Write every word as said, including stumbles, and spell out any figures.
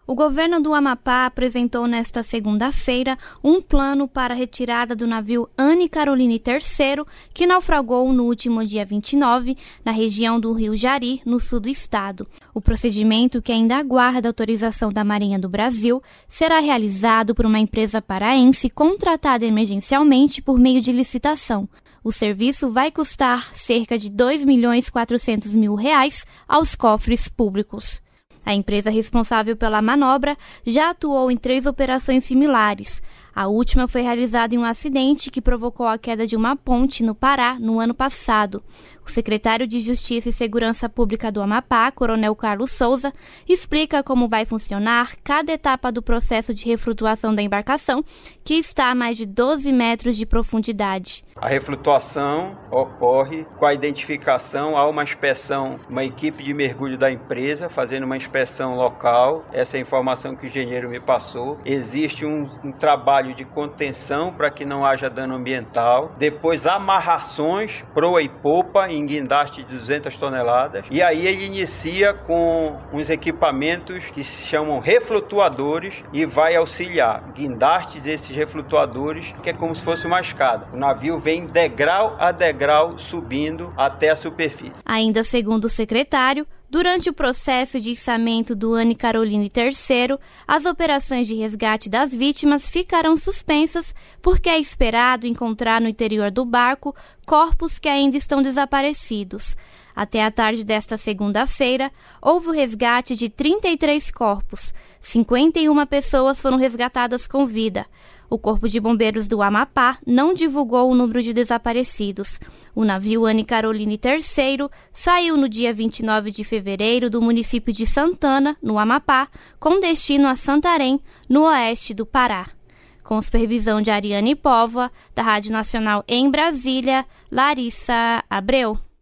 O governo do Amapá apresentou nesta segunda-feira um plano para a retirada do navio Anne Caroline terceiro, que naufragou no último dia vinte e nove, na região do Rio Jari, no sul do estado. O procedimento, que ainda aguarda autorização da Marinha do Brasil, será realizado por uma empresa paraense contratada emergencialmente por meio de licitação. O serviço vai custar cerca de dois milhões e quatrocentos mil reais aos cofres públicos. A empresa responsável pela manobra já atuou em três operações similares. A última foi realizada em um acidente que provocou a queda de uma ponte no Pará no ano passado. O secretário de Justiça e Segurança Pública do Amapá, Coronel Carlos Souza, explica como vai funcionar cada etapa do processo de reflutuação da embarcação, que está a mais de doze metros de profundidade. A reflutuação ocorre com a identificação, há uma inspeção, uma equipe de mergulho da empresa fazendo uma inspeção local. Essa é a informação que o engenheiro me passou. Existe um, um trabalho de contenção para que não haja dano ambiental. Depois, amarrações, proa e popa em guindaste de duzentas toneladas. E aí ele inicia com uns equipamentos que se chamam reflutuadores e vai auxiliar guindastes, esses reflutuadores, que é como se fosse uma escada. O navio vem degrau a degrau subindo até a superfície. Ainda segundo o secretário, durante o processo de içamento do Anne Caroline terceiro, as operações de resgate das vítimas ficarão suspensas porque é esperado encontrar no interior do barco corpos que ainda estão desaparecidos. Até a tarde desta segunda-feira, houve o resgate de trinta e três corpos. cinquenta e uma pessoas foram resgatadas com vida. O Corpo de Bombeiros do Amapá não divulgou o número de desaparecidos. O navio Anne Caroline terceiro saiu no dia vinte e nove de fevereiro do município de Santana, no Amapá, com destino a Santarém, no oeste do Pará. Com supervisão de Ariane Póvoa, da Rádio Nacional em Brasília, Larissa Abreu.